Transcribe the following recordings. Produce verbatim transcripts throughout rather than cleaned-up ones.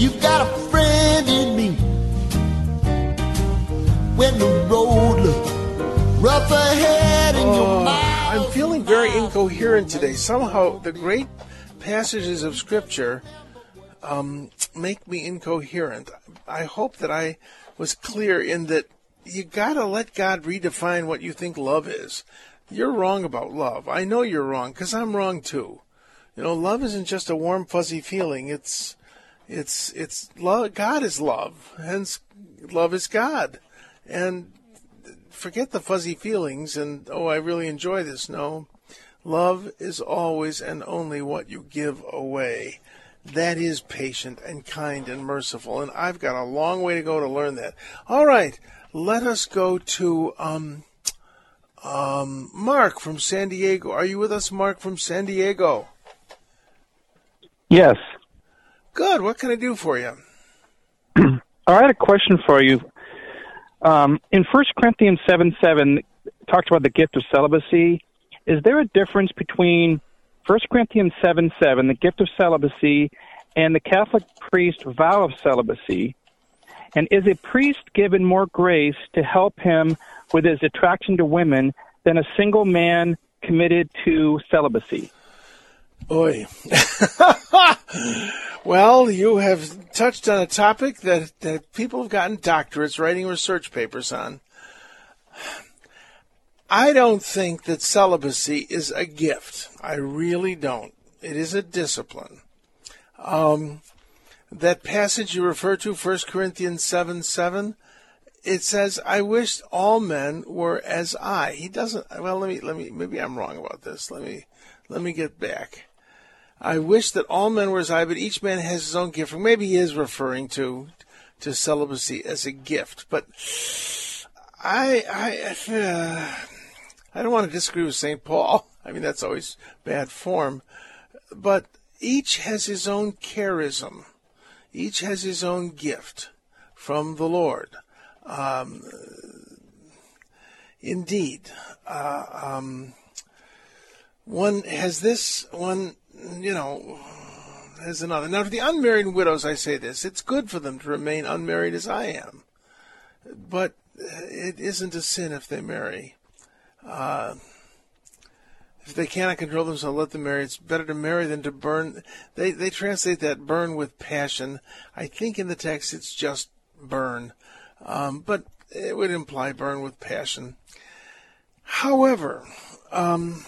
You got a friend in me. When the road looks rough ahead and your Oh, mind. I'm feeling very incoherent today. Somehow the great passages of Scripture um, make me incoherent. I hope that I was clear in that you gotta let God redefine what you think love is. You're wrong about love. I know you're wrong because I'm wrong too. You know, love isn't just a warm, fuzzy feeling. It's, it's, it's love. God is love. Hence, love is God. And forget the fuzzy feelings and, oh, I really enjoy this. No, love is always and only what you give away. That is patient and kind and merciful. And I've got a long way to go to learn that. All right, let us go to um, um, Mark from San Diego. Are you with us, Mark from San Diego? Yes. Good. What can I do for you? I had a question for you. Um, in First Corinthians seven seven, it talks about the gift of celibacy. Is there a difference between First Corinthians seven seven, the gift of celibacy, and the Catholic priest vow of celibacy? And is a priest given more grace to help him with his attraction to women than a single man committed to celibacy? Oy. Well, you have touched on a topic that, that people have gotten doctorates writing research papers on. I don't think that celibacy is a gift. I really don't. It is a discipline. Um, that passage you refer to, First Corinthians seven seven, it says, I wish all men were as I. He doesn't, well, let me, let me, maybe I'm wrong about this. Let me, let me get back. I wish that all men were as I, but each man has his own gift. Maybe he is referring to to celibacy as a gift. But I I uh, I don't want to disagree with Saint Paul. I mean, that's always bad form. But each has his own charism. Each has his own gift from the Lord. Um, indeed. Uh, um, one has this, one... you know, as another. Now, to the unmarried widows, I say this. It's good for them to remain unmarried as I am. But it isn't a sin if they marry. Uh, if they cannot control themselves, let them marry. It's better to marry than to burn. They, they translate that burn with passion. I think in the text it's just burn. Um, but it would imply burn with passion. However, um...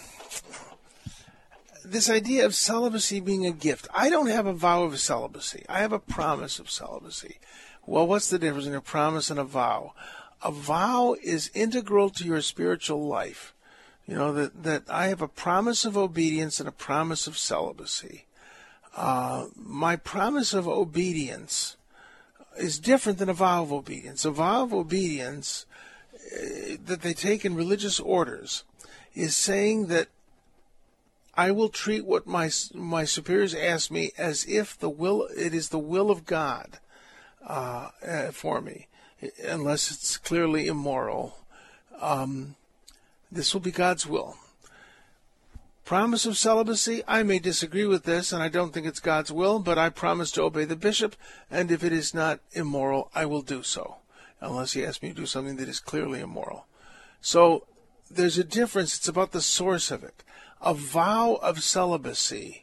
this idea of celibacy being a gift. I don't have a vow of celibacy. I have a promise of celibacy. Well, what's the difference between a promise and a vow? A vow is integral to your spiritual life. You know, that, that I have a promise of obedience and a promise of celibacy. Uh, my promise of obedience is different than a vow of obedience. A vow of obedience uh, that they take in religious orders is saying that I will treat what my my superiors ask me as if the will it is the will of God uh, uh, for me, unless it's clearly immoral. Um, this will be God's will. Promise of celibacy, I may disagree with this, and I don't think it's God's will, but I promise to obey the bishop, and if it is not immoral, I will do so, unless he asks me to do something that is clearly immoral. So there's a difference. It's about the source of it. A vow of celibacy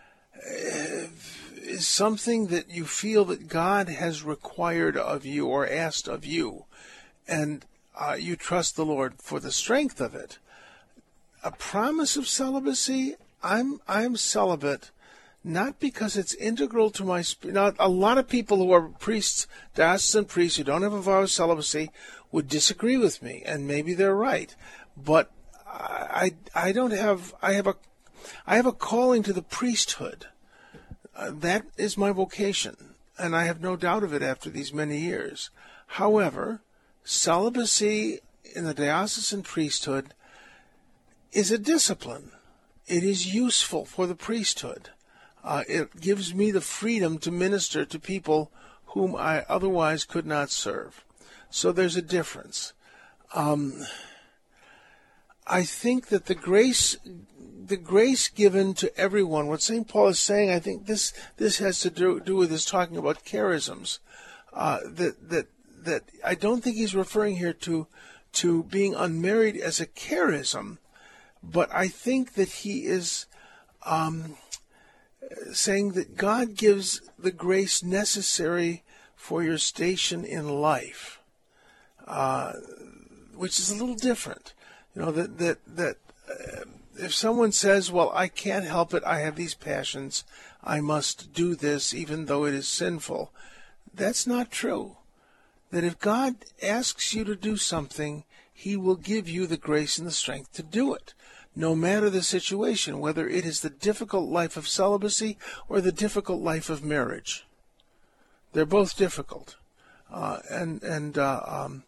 is something that you feel that God has required of you or asked of you, and uh, you trust the Lord for the strength of it. A promise of celibacy, I'm I'm celibate, not because it's integral to my spirit. Now, a lot of people who are priests, diocesan priests, who don't have a vow of celibacy would disagree with me, and maybe they're right, but I, I don't have, I have a, I have a calling to the priesthood. Uh, that is my vocation, and I have no doubt of it after these many years. However, celibacy in the diocesan priesthood is a discipline. It is useful for the priesthood. Uh, it gives me the freedom to minister to people whom I otherwise could not serve. So there's a difference. Um... I think that the grace, the grace given to everyone, what Saint Paul is saying, I think this this has to do, do with his talking about charisms. Uh, that that that I don't think he's referring here to to being unmarried as a charism, but I think that he is um, saying that God gives the grace necessary for your station in life, uh, which is a little different. You know, that that that uh, if someone says, well, I can't help it, I have these passions, I must do this even though it is sinful, that's not true. That if God asks you to do something, he will give you the grace and the strength to do it, no matter the situation, whether it is the difficult life of celibacy or the difficult life of marriage. They're both difficult. Uh, and and uh, um,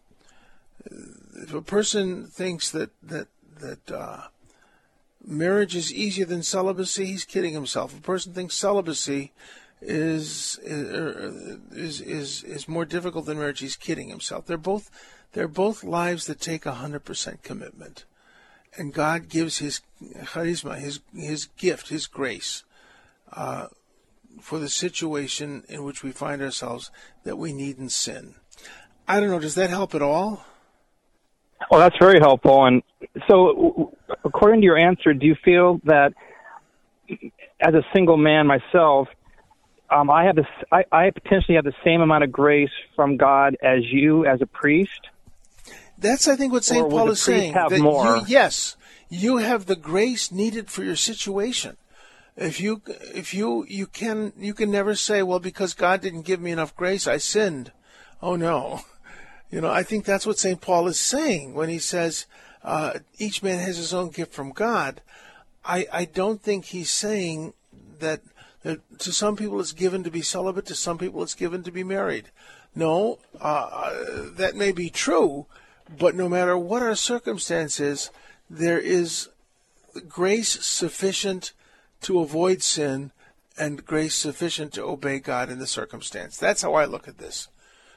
if a person thinks that, that, that uh, marriage is easier than celibacy, he's kidding himself. If a person thinks celibacy is is is is more difficult than marriage, he's kidding himself. They're both they're both lives that take a hundred percent commitment, and God gives His charisma, His His gift, His grace, uh, for the situation in which we find ourselves that we needn't sin. I don't know. Does that help at all? Well, that's very helpful. And so, according to your answer, do you feel that as a single man myself, Um, I have this. I, I potentially have the same amount of grace from God as you, as a priest? That's, I think, what Saint Paul is saying. Have that more? You, yes, you have the grace needed for your situation. If you, if you, you can, you can never say, well, because God didn't give me enough grace, I sinned. Oh no, you know. I think that's what Saint Paul is saying when he says uh, each man has his own gift from God. I, I don't think he's saying that. To some people it's given to be celibate, to some people it's given to be married. No, uh, that may be true, but no matter what our circumstances, there is grace sufficient to avoid sin and grace sufficient to obey God in the circumstance. That's how I look at this.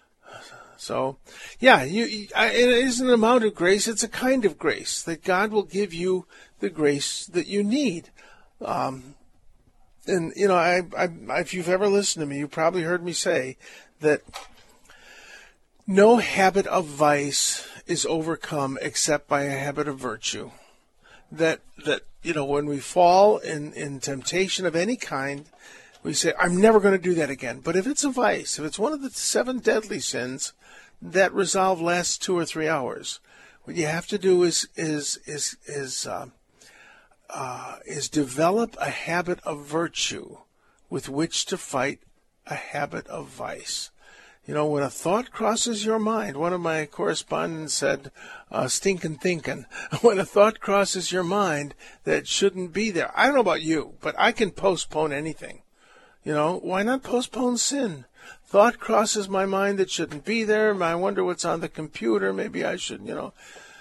So, yeah, you, I, it isn't an amount of grace, it's a kind of grace, that God will give you the grace that you need. Um, And, you know, I, I, if you've ever listened to me, you probably heard me say that no habit of vice is overcome except by a habit of virtue. That, that you know, when we fall in, in temptation of any kind, we say, I'm never going to do that again. But if it's a vice, if it's one of the seven deadly sins, that resolve lasts two or three hours. What you have to do is, is, is, is, uh, Uh, is develop a habit of virtue with which to fight a habit of vice. You know, when a thought crosses your mind, one of my correspondents said, uh, stinkin' thinkin', when a thought crosses your mind that shouldn't be there. I don't know about you, but I can postpone anything. You know, why not postpone sin? Thought crosses my mind that shouldn't be there. I wonder what's on the computer. Maybe I should, you know.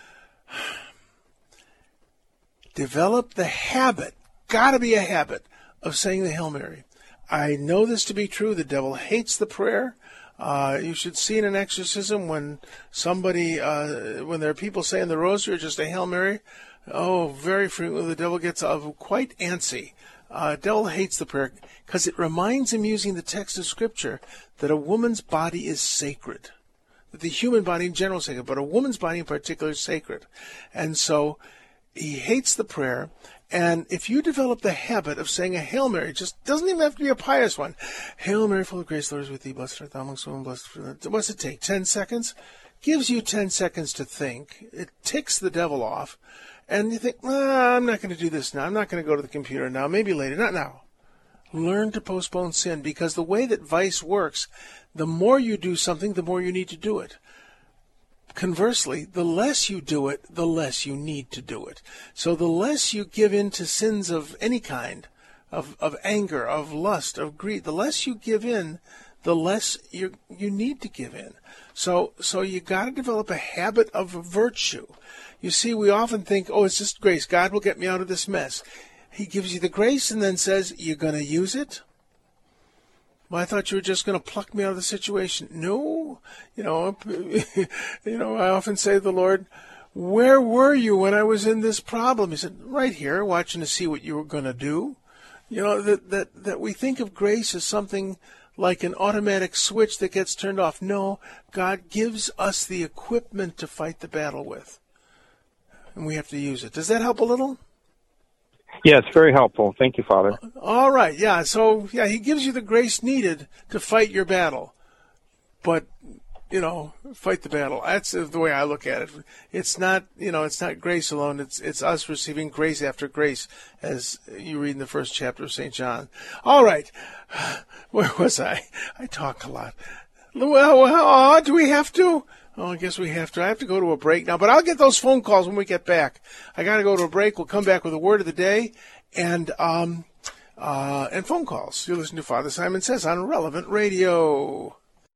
Develop the habit, gotta be a habit, of saying the Hail Mary. I know this to be true. The devil hates the prayer. Uh, you should see in an exorcism when somebody, uh, when there are people saying the rosary or just a Hail Mary, oh, very frequently the devil gets uh, quite antsy. Uh, devil hates the prayer because it reminds him, using the text of Scripture, that a woman's body is sacred. That the human body in general is sacred, but a woman's body in particular is sacred. And so he hates the prayer, and if you develop the habit of saying a Hail Mary, it just doesn't even have to be a pious one. Hail Mary, full of grace, the Lord is with thee, blessed art thou amongst women, blessed fruit. What's it take? Ten seconds? Gives you ten seconds to think. It ticks the devil off, and you think, nah, I'm not going to do this now. I'm not going to go to the computer now. Maybe later. Not now. Learn to postpone sin, because the way that vice works, the more you do something, the more you need to do it. Conversely, the less you do it, the less you need to do it. So the less you give in to sins of any kind, of, of anger, of lust, of greed, the less you give in, the less you you need to give in. So so you got to develop a habit of virtue. You see, we often think, oh, it's just grace. God will get me out of this mess. He gives you the grace and then says, you're going to use it? Well, I thought you were just going to pluck me out of the situation. No, you know, you know. I often say to the Lord, where were you when I was in this problem? He said, right here, watching to see what you were going to do. You know, that, that, that we think of grace as something like an automatic switch that gets turned off. No, God gives us the equipment to fight the battle with, and we have to use it. Does that help a little? Yeah, it's very helpful. Thank you, Father. All right, yeah. So, yeah, he gives you the grace needed to fight your battle. But, you know, fight the battle. That's the way I look at it. It's not, you know, it's not grace alone. It's it's us receiving grace after grace, as you read in the first chapter of Saint John. All right. Where was I? I talk a lot. Well, well, do we have to? Oh, I guess we have to. I have to go to a break now, but I'll get those phone calls when we get back. I got to go to a break. We'll come back with a word of the day and um uh and phone calls. You're listening to Father Simon Says on Relevant Radio.